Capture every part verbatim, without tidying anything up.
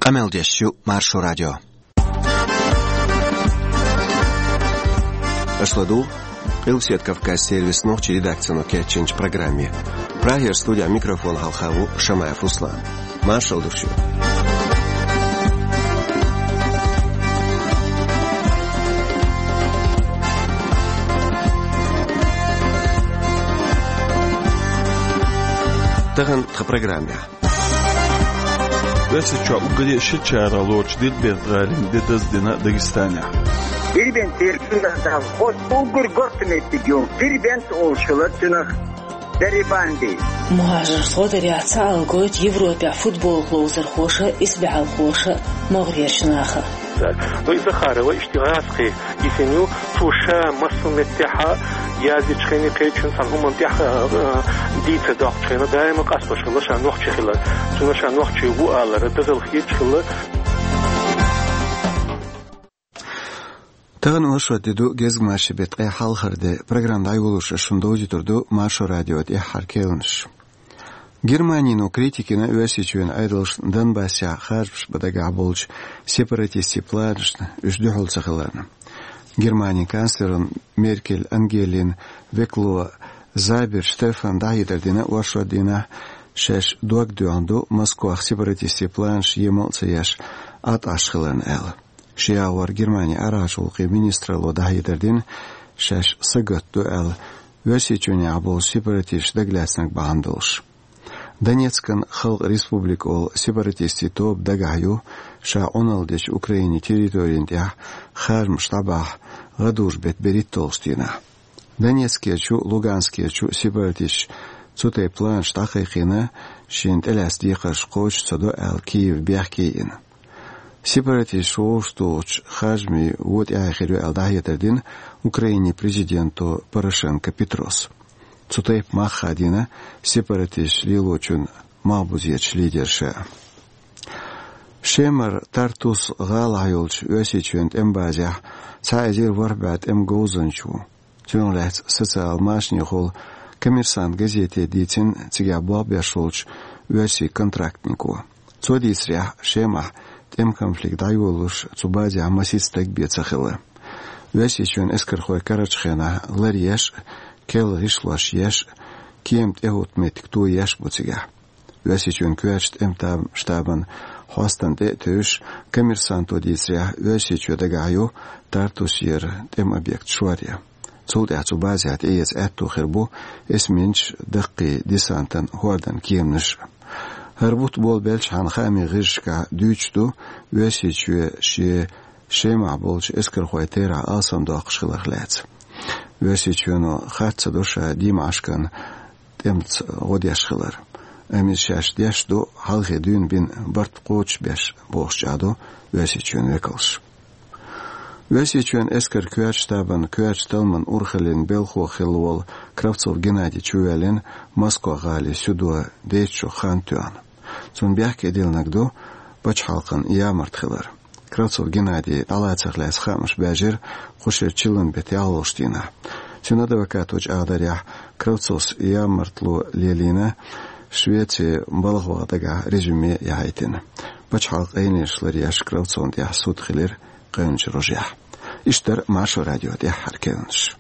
Qameldeshu Marsho Radio. Ашладу Илсет Кавказ сервис ночи редакцию Кетченч программе. Прагер студия микрофон Халхаву Шамаев Руслан. Маршал Дуршу. Таган в программе. Весь чё угоди шичара лоч дит бедралин дитаздина Дагестана. Дирбент терсинда ход угур гортметигю. Дирбент олшылатынах дерибанди. مهاجر صدر يعتعل قوت يوروبيا فوتبول لوزر خوشة إسبع الخوشة مغرير شناخة. وإذا خاروا اشتغاسقي يسنيو توشا مصر متحا يازي تشخيني قيتشن سنهم متحا ديتا داق تشخينا دائما قاسبا شخلا شان وقت شخلا سونا شان وقت شخلا وآلا ردغل خيط شخلا Таган ошотиду гезмаши бетqe халхарде программда айгулуша шунда аудиторду Маршо радиот и харкелнш. Германияну критикина үәсичуен айдылш Донбасса харбш бадага болч сепаратисти планшна үждүхул сахаларна. Германия канцлерин Меркель, Ангелин, Векло, Забер, Штефан Дайдердина ошотдина шеш дуагдуанду Москва сепаратисти планш емолцаяш ат ашхылан эл. Шиавар Германия арашулқи министра лодахидердин шаш сагатту эл весичуни абол сепаратист дагласнак бандылш. Донецкан хал республик ол сепаратисти топ дагаю ша оналдеш Украине территориенде харм штабах гадуш бет берит толстина. Донецкие чу Луганские чу сепаратист цутай план штахайхина шинт элас дихаш коч цадо эл Киев бяхкиин. Сепаратист шоушточ хажми вот и ахирю элдахитердин Украине президенту Порошенко Петрос. Цутайп махадина сепаратист лилочун мабузеч лидерше. Шемар Тартус галайолч өсичвент эмбазя цайзир варбат эмгоузанчу. Тюнлэц социал машнихол коммерсант газете дитин цигабла бешолч өси контрактнику. Цодисря шема тем конфликт айолуш цубази амасистек бецахилы. Весичун эскерхой карачхена ларьеш кел ришлаш еш кемт эхут метикту еш буцига. Весичун кюачт эмтам штабан хостанде төш коммерсанту дисря весичу дагаю тартусир тем объект швария. Цуде цубази ат эес этту хербу эсминч дакки десантан хуардан кемныш. Харбут бол белч хан хами гышка дючту весичу ши шема болч эскер хойтера алсам до акшылахлац. Весичуно хатса душа димашкан темц годяшхылар. Эмишаш дяшду халхе дюн бин барт коч беш бошчаду весичун векалш. Весичун эскер кюач табан кюач талман урхалин белхо хилвол Кравцов Геннадий Чувелин Москва гали сюдуа дейчу хантуан. Цун бяхке дилнагду бач халкан ямартхылар. Кравцов Геннадий алацахлас хамш бажир хушер чилан бет ялоштина. Сюнада вакаточ адаря Кравцов ямартлу лелина Швеция балахвадага резюме яйтин. Бач халк эйнешлар яш Кравцов ясуд хилер قنج رجع اشتر معشو راديو دي حركنش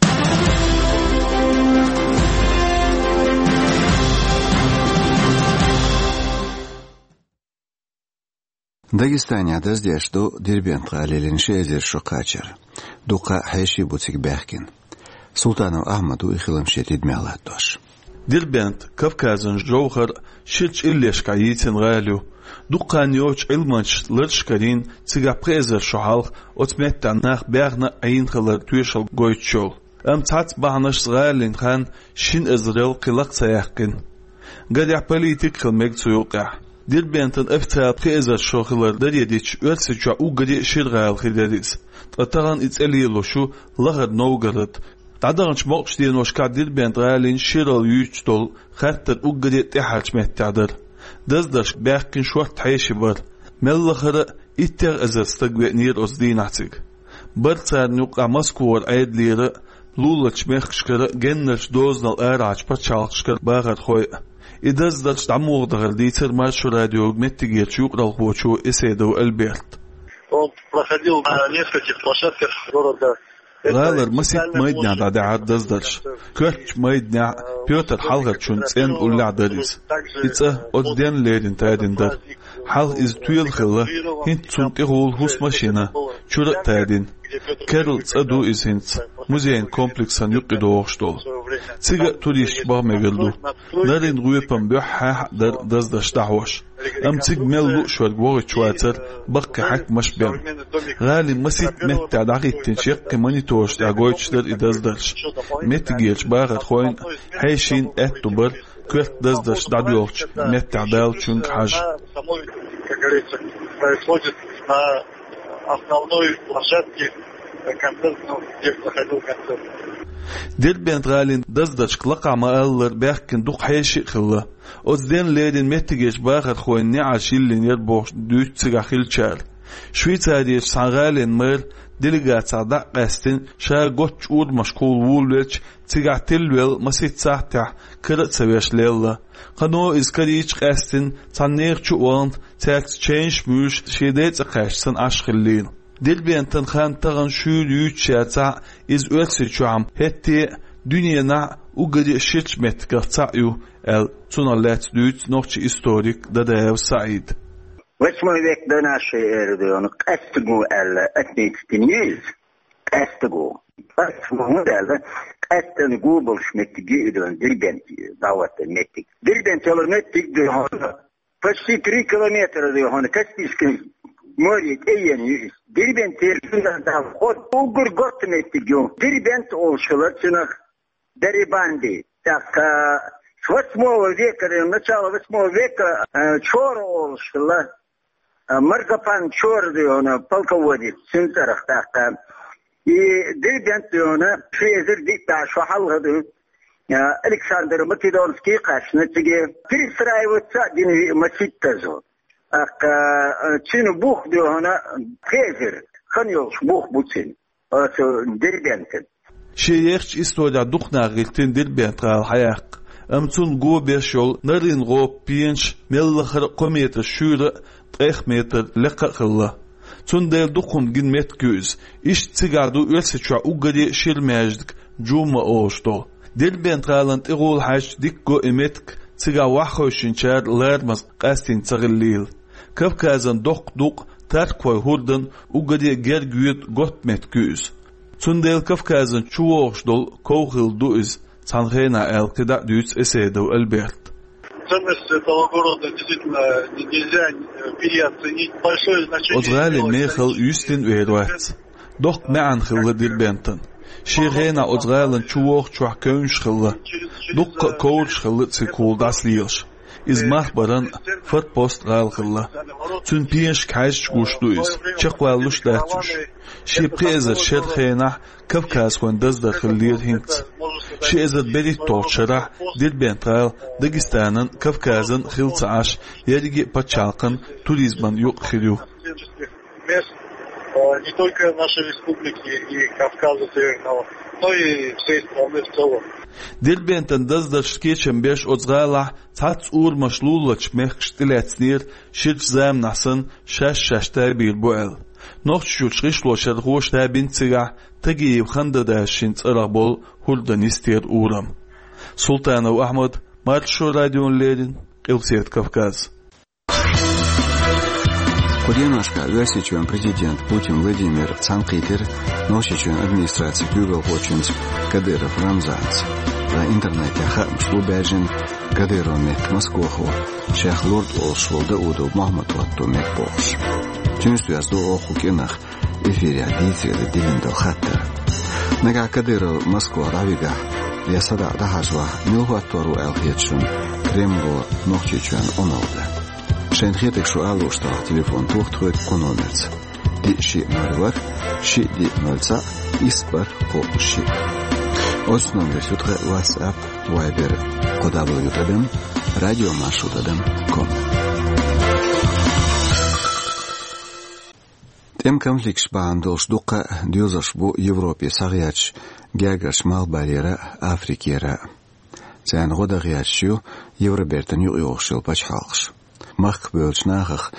Дагестане адаздеш до Дербент галилин шезер шокачер дука хайши буцик бахкин Султанов Ахмаду ихилам шетид мялатош Дербент Кавказын жоухар шич иллешка йитин галю دقان يوش علمانش لرشكرين تيجا بريزر شحال أتمتع نخ بيغنا عين خلر تويشل قويتشول أم تات بعنش صغالين خان شين إزرائيل قلق سيحكين قد يعباليتك خلمك تيوقع دير بيانتن افتها بريزر شوخلر در يديش ورسجع او قد يشير غال خلاليس تطغان اتاليلو شو لغد نوغرد تعدغنش موقش دين وشكا دير بيانت غالين شيرال يوجدول خاطر او قد يتحاج مهتعدر دزدش باقين شوات حيشي بر ملخر اتر ازستق نير أصدين عتيق برتار نوقع مسكور عيد ليرا لولش مخشكر جنش دوزنال ارعج بچالشكر باغر خوي إدز دعمو غدغل ديتر مارشو راديو متجيت يقرأ الخوشو إسيدو ألبرت. Он проходил на нескольких площадках города. غالر مسيت مايدنا دعدي عدزدرش كرتش مايدنا بيوتر حلغة شنسين أولي عدريز إتسا أدين ليرين تادين در حلغ إز تويل خلا هنت سنتي غول هوس ماشينا شورق تادين كارل تسادو إز هنت موزيين كومبلكسان يقيدو وغشتول تيغا توريش باغ ميغلدو نارين غويبان بيوح در دزدرش دعوش أم تيغ ميلو شوار غوغي شواتر بقى حك مش بيان غالي مسيت متى دعيت تنشيق مانيتوش دعويتشتر إدزدرش متجيلش باغر خوين هايشين أتوبر كرت دزدرش دعويتش متى دال شنك حاج как говорится, происходит на основной площадке концертного, где проходил концерт. ديربين غالين دزدرش قلقع ما ألر بيحكن دوق حيشي خلا أزدين ليرين متجيش باغر خوين نعاشيلين يربوش دوش تسيغاخيل شار شويتاريش سانغالين مير ديليغات سعداء قاستين شار قوتش أود مشكول وولوش تيغا تلويل مسيت ساعتع كرت سويش ليلا قنو إزكاريش قاستين تانير چوانت تاك تشينش موش شيديت قاشتن عشخلين دل بين تنخان تغن شو يوت شاتع إز أرسي شعام هتي دنيانا وقدي شيتش متقطعيو ال تونالات دوت نوتش إستوريك دادايو سعيد Восьмой век до нашей эры, он кастигу элла этнический кастигу. Восьмой элла кастигу был шметтиги идон дербенти давата меттик. Дербенти олар меттик дон почти три километра дон кастийский море тейен дербенти да ход угур гот меттик ё. Дербент олшылар чынак дерибанди. Так с восьмого века, начала восьмого века чора олшылар Маргапан Чорды, он полководец, сенсорах так. И дербент он фрезер диктор шахалгады Александр Македонский кашнатиге перестраиваться один маситтазо. Ак чин бух он фрезер ханьолш бух буцин. Это дербент. شيخ إستودع دخنا غيرتين دربيت غال حياق أمتون جو بيشول نرين غو بينش ملخر قميت الشورة طيخ متر لقا خلا تون ديل دخون جن مت جوز إيش تيجادو يلسشوا أوجدي شيل ماجدك جوما أوشتو ديل بنت غالنت إغول حاج ديكو إمتك تيجا وحوشين شار لارمز قاستين تغليل كيف كازن دق دق تاركوي هردن أوجدي جر جوت قط مت جوز تون ديل كيف كازن شووش دول كوخل دوز تانغينا ال كدا دوز إسيدو البرت Ценность этого города действительно нельзя переоценить. Большое значение. أزغالي ميخل يستن ويروات دوق معن خلا دير بنتن شيغينا أزغالن شووخ شوح كونش خلا دوق كورش خلا تسيكول داس ليش إز مخبرن فت بوست غال خلا تون بيش كايش قوشتويز چقوالوش داتوش شي بقيزر شرخينا كفكاز وان دزدر خلير هنت شي ازر بريد توشرح دير بنتغال داغستانن كفكازن خلص عاش يريجي باتشالقن туризман يوق خيريو не только нашей республики и Кавказа Северного, но и всей страны в целом. Дербентен даздар шкечен беш оцгала тац ур машлулач мехштилецнир шич зам насын шаш шаштай бир буэл. Нохчу шришло шерхош та бинцига таги ханда да шинц арабол хулданистер урам. Султанов Ахмад, Маршо радион Лерин, Илсет Кавказ. Куденошка версичуен президент Путин Владимир Цанкитер, носичуен администрации Гюгл Хочинц Кадыров Рамзанц. На интернете хам бежин Кадыров мек Москваху, Шех Лорд Олшволда Удов Махмад Ватту мек Бош. Тюнстуяз до оху кинах эфире адиция дилиндо хаттер. Нага Кадыров Москва равига ясада дахажва милхуаттору элхетшун Кремло нохчичуен оналда. Шенхетек шуалу что телефон тухтхует кономерц. Ди ши ноль ши ди нольца испар по ши. Ос номер сютре WhatsApp, Viber, кодавлю ютадем, радио маршрутадем ком. Тем конфликт бандол штука дюзаш бу Европе сагяч гягаш мал барьера Африкера. Цен года гячу Евробертен юqyoqshil paçhalqış. Maq bölç naxıq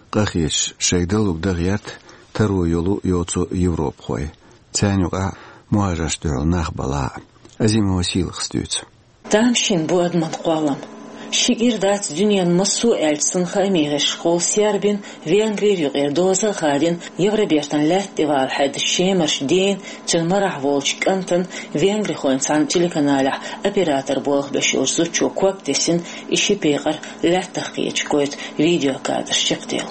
qaxiç şeydaluk dağyat taru yolu yoçu Европ qoy. Çanyuqa muhajaştül nax bala. Azim vasil xstüç. Tamşin bu adman qalam. Şigirdat dünyanın masu elçsin xamiği şkol Serbin Vengriya erdoza xadin Евробертен lat deval had şemer din çılmarah volç kantan Vengri xoinsan telekanala operator bolq beşur zuçu kwak desin işi peğar lat taqiç koyt video kadr çıktı.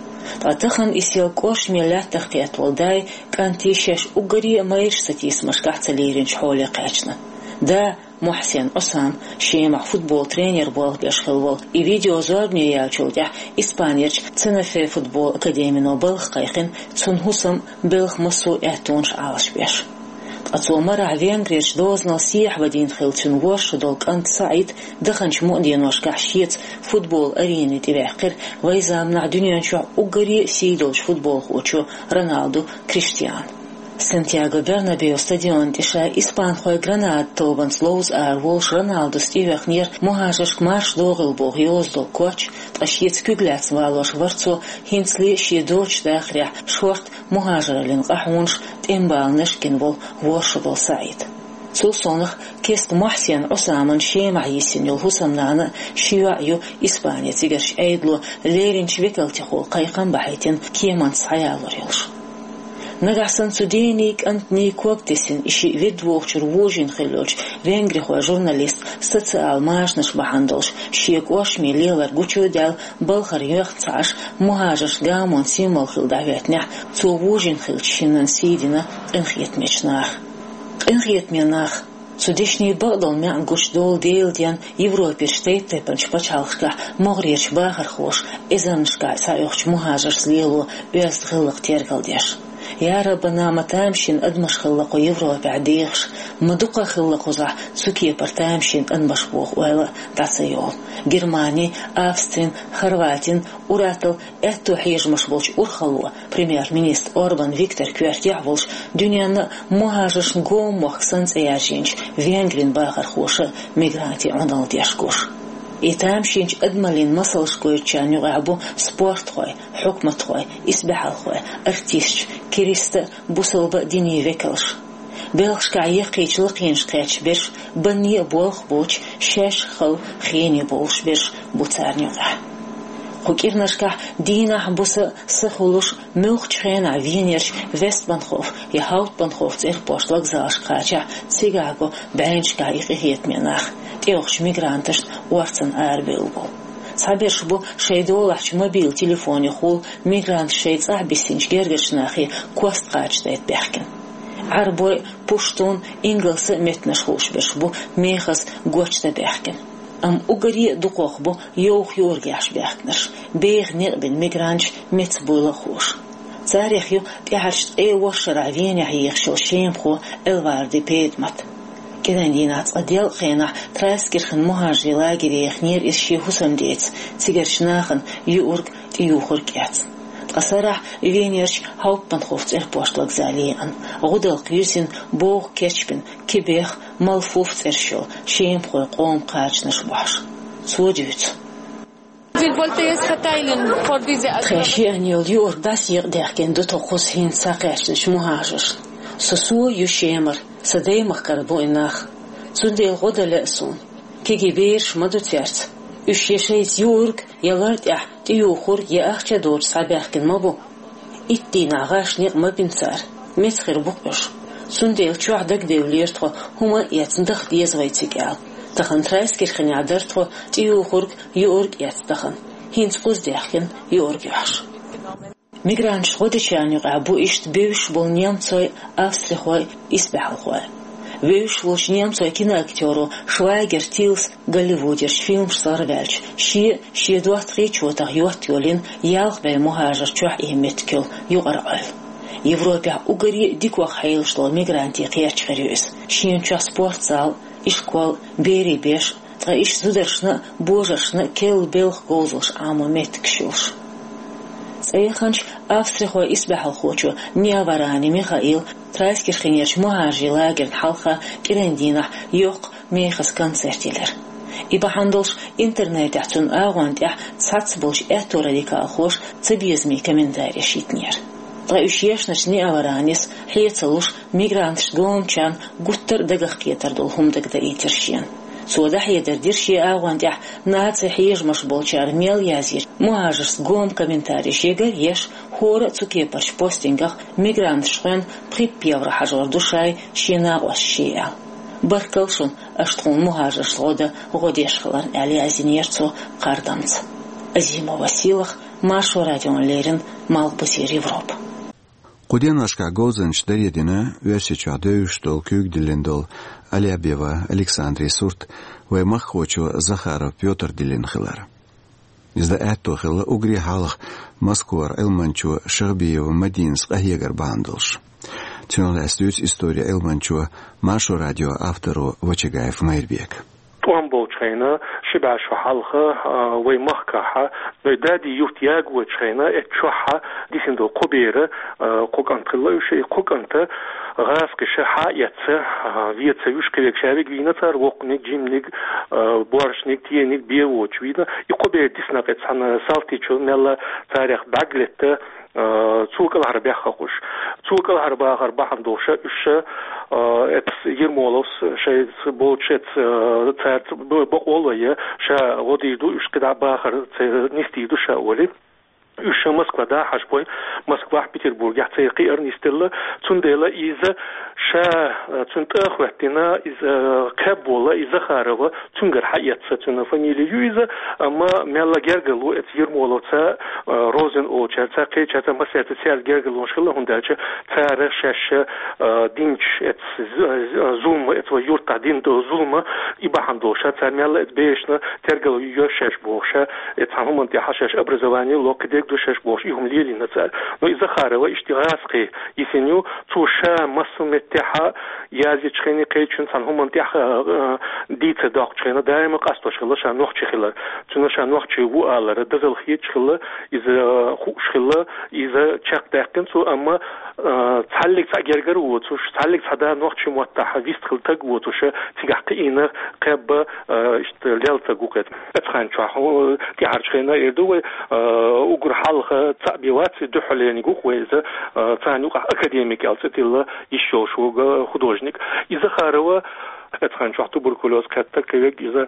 Ataxan isil qoş millat taqiyat volday kanti şeş ugari mayş satis maşqatsalirin xoli qaçna. Da Muhsin Osam şema futbol trener bol beşxilvol i video zorni yalçulda İspaniyaç Tsenefe futbol akademino balx qayqin tsunhusam belx masu etunş alışbeş. Atsolmara Vengriya doznal siyah vadin xilçin voş dolq ant Said daxanç mu'din washqahshit futbol areni tevaqir vayzamna dünyan şu ugari sidolç futbol xochu Ronaldo Cristiano Santiago Bernabéu stadion tisha İspan xoy Granada toban slows ar volsh Ronaldo stivexnir muhajashk marsh dogil bog yozdol koch tashit kuglats valosh vartso hinsli shidoch dakhria short muhajaralin qahunsh tembalnishkin vol voshbol Said Sulsonych kest Muhsin Osaman shema yisin yol husamnana shiwayu İspanya tigersh aydlo lerinch vekalti xol qayqan bahaytin kiemant sayalor yolsh Nagasan sudenik antni koktesin ishi vidvochur vojin khiloj Vengri xo jurnalist social mashnash bahandolsh shiek oshmi lelar guchodal balkhar yoxtsash muhajash gamon simol khildavetnya so vojin khilchinan sidina inkhitmechnach inkhitmenach Судешний багдал мян гушдол дейлдян Европе штейте панчпачалхка могрич бахар хош эзаншка сайохч мухажар слелу өст хылык тергалдеш يا ربنا متامشين أدمش خلقو يفرو بعديخش مدوقة خلقو زح سوكي برتامشين أدمش بوخ ويلا داسيول جرماني أفسترين خرواتين وراتل اتو حيج مشبولش أرخلوا بريمير مينيست أوربان فيكتور كوارت يعولش دنيانا مهاجرش نقوم وخسنس اياجينش فينجرين باخر خوش ميغرانتي عنال ديشكوش إتامشينش أدمالين مسلش كويتشان يغعبو سبورت خوي حكمة خوي إسبحال خوي أرتيش كريستا بوصلبا ديني ويكلش بلغش كعيقيش لقينش قيتش بيرش بني بولخ بوش شاش خل خيني بولش بيرش بوتارني غح خوكيرنشكا دينا بوسا سخولوش ملخ خينا فينيرش ويست بنخوف يهاوت بنخوف تيخ بوش لغزاش قاچا سيغاغو بعينش كعيقي هيت مناخ تيوخش ميغرانتش وارتن آربيلبو صابيرش بو شيدولحش موبيل تليفوني خول ميغرانت شيد صاحبسينش جرغش ناخي كوست قاچ دايت بيحكن عربوي بوشتون إنجلس متنش خوش بيش بو ميخس قوش دا بيحكن أم أغري دقوخ بو يوخ يورغيش بيحكنش بيغ نقبل ميغرانش متبولا خوش تاريخيو تيحرش اي وشرع فيني حيخشل شيمخو الواردي بيدمت كدان دينات أديل خينا تراسكرخن مهاجري لاجري يخنير إشي حسن ديت سيجرشناخن يورغ تيوخر كيات أصرح فينيرش هاوبن خوفت إربوشتلق زاليان غدل قيوسين بوغ كيشبن كبيخ مالفوفت إرشو شيم خوي قوم قاچ نشبوش سوجيوت خيشيان يوليور داس يغديخكين دو تقوس هين ساقيشنش مهاجر سسو يشيمر سدي مخكربو إناخ سندي غدل أسون كيجي بيرش مدو تيرت Üç yaşayız yurg, yalart ya, tiyukhur ya ahça doğru sabahkin mabu. İttiğin ağaç niqma binsar, metxir buqbeş. Sundel çuğdak devlirtho, huma yatsındaq diyazvaytsik al. Taxan traiskirxin yadartho, tiyukhur yurg yatstaxan. Hins quzdiyakhin yurg yaş. Migranç xodichanıq abu işt beviş bol Nemtsoy, Avstrixoy, Isbehalxoy. Вейш волш немцой киноактеру Швайгер Тилс Голливудерш фильм Шсарвельч ши ши двадцать три чотах юатёлин ялх бе мухажар чух иметкел югарал Европа угари диквах хайлшло мигранти қиячхариус шинча спортзал ишкол бери беш та иш зудершна божашна кел белх гозлш амо меткшулш Саиханч Австрихо Исбахал хочу Неаварани Михаил Трайскирхинерч мухажи лагерн халха кирендина йоқ мейхас концертилер. Ибахандолш интернет яхтун агвант ях цацболш эхторалика хош цебизми комментарий шитнер. Трающешнаш не аваранис хецалуш мигрантш гомчан гуттер дагах кетардол хумдаг да итершен. Содах едердирши агвант ях нац хиж машболчар мел язир. Муажерс гом комментарий шегер еш хора цукепарш постингах мигрантшен припевра хажор душай шинагос шия. Баркалшун аштхун мухажаш лода годешхалар али азинерцо кардамц. Азима Василах, Машу Радион Лерин, Малпасир Европа. Куденашка гозенч даредина версича дöüştol kügdilindol Алябева Александрий Сурт ваймах хочу Захаров Петр Дилинхилар. Изда этто хила угри халах Москвар Элманчу Шарбиев Мадинск Ахегар Бандолш. Тюнлестюц история Элманчу Машу радио автору Вачигаев Майрбек. Туамбол чайна шибашу халха ваймахкаха дади юхтяг вачайна этчуха дисиндо кубера кукантылыши куканта غاسكشه حايته ويته يشكلك شابك وينتر وقنك جيمنك بورشنك تينك بيوچ ويدا يقبل ديسنقت سنه سالتيچو ملا تاريخ باغلته цук العربية خاقوش цук العربية غربا حمدوشة إيش إتس يرمولوس شيء بولشت تات بقولة شا وديدو إيش كده باخر نستيدو شا ولي إيش موسكوا ده حشبوي موسكوا بيتربورغ يحتاج قير نستيلا تندلا إذا شا تنتأخوتنا إذا كابولا إذا خاروا تنقر حياة تنا فاميليو إذا أما ملا جرجلو إت يرمولو تا روزن أو تا تا كي تا مسألة تسيال جرجلو شغله هنداش تا رشش دينش إت زوم إت ويورتا دين دو زوم إباحندوشة تا ملا إت بيشنا ترجلو يوشش بوشة إت هم أنت حشش أبرزواني لو كديك دوشش بوش يهم ليلي نتسال نو إذا خاروا اشتغاسقي يسنيو توشا مسمت تها يازي تشخيني قيتشن سان هم انتها ديت داق تشخينا دائما قصدش خلا شان نوخ تشخلا تشنا شان نوخ تشو على دزل خيت تشخلا اذا خوش خلا اذا تشق داقن سو اما تعلق تاجرجر وتوش تعلق هذا نوخ تشي موتح فيست خلتك وتوش تيقينا قب اشت ليلتا قوقت اتخان شو تي عرشخينا يدو وقر حلقه تعبيوات دحليني قوق ويزا ثاني اكاديميك الستيلا يشو شو художник из-за харова это ханчу туберкулез катта кевек из-за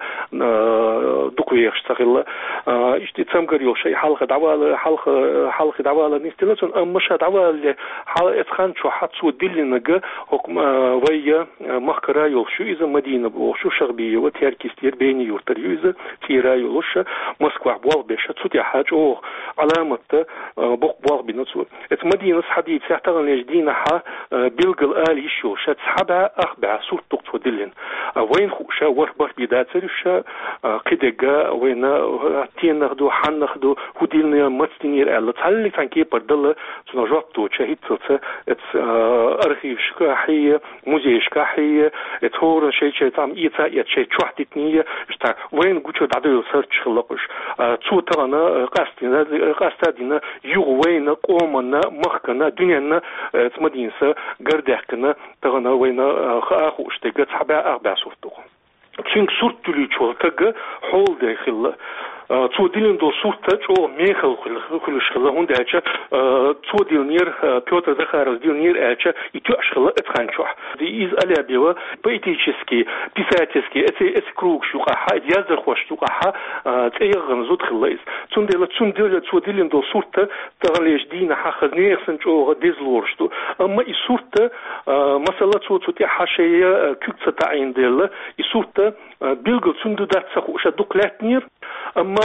дукуеш сагылла ишти цам горел шей халха давала халха халха давала нистелсон амша давала хал это ханчу хатсу диллинага хукм вая махкара юлшу из-за Мадина болшу шарбия вот яркистер бейни юртар из-за тира юлша Москва бол беша цути хач о علامة بق بق بنصو اتمدين صحدي تحتغن يجدين ح بيلقل آل يشو شات سحبها أخبع صوت تقطو دلن وين خوشا وربر بيدات سرشا قدقا وين تين نخدو حن نخدو هديلنا مستنير آل تحلي فانكي بردل تنجابتو شهيد تلتا ات أرخيف شكاحية موزي شكاحية ات هورا شي شي تام إيتا يت شي تشوحتتنية اشتا وين قوشو دعدو سرش خلقش تو تغنا قاستنا قاستادنا يغوينا قومنا مخكنا دنيانا تمدينسا قردحكنا تغنا وينا خاخوش تيجا تحبا أربع صوتو تشينك صورت تلي تشولتاق حول داخل تو ديلن دو صورتا جو ميخل خل شخلا هوندا اتشا تو ديلنير بيوتر زخارز ديلنير اتشا يتو اشخلا اتخانشوح دي إز أليابيوا بيتيشسكي بيساتيسكي اتي اتي كروك شوقاها اتيازر خوش شوقاها تيغن زود خلايز تون ديلا تون ديلا تو ديلن دو صورتا تغليش دينا حاخذني يخسن جو ديزلورشتو اما اي صورتا مثلا تو تي حاشيه كوكتا تعين ديلا اي صورتا بيلغل تون دات سخوش دوكلاتنير اما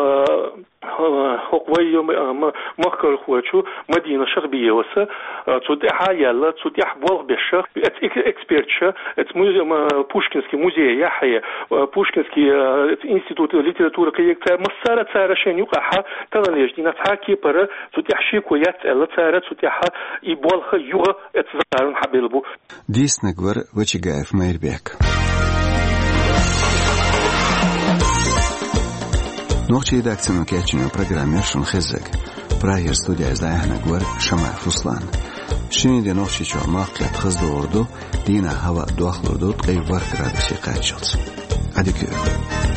هقوي ما مخكر خواتشو مدينة شربية وسا توديها يلا توديها بوالغ بالشر اكسبيرتشا بوشكنسكي موزي يحيى بوشكنسكي انستيتوت ليتراتورة كيكتا مسارة تارا شين يوقعها ترى ليش دينا تحاكي برا توديها شيكو يتألا تارا توديها يبوالغ يوغا اتزارن حبيلبو ديس نقور وچيغايف مايربيك Ногчи редакцияның кәчінің программершін хезек. Прайер студия издаяхна гвар Шамаев Руслан. Шинеде ногчи чормақ кәт хызды орду, дина хава дуақлырды тғай вар градуси қачылды. Адекю.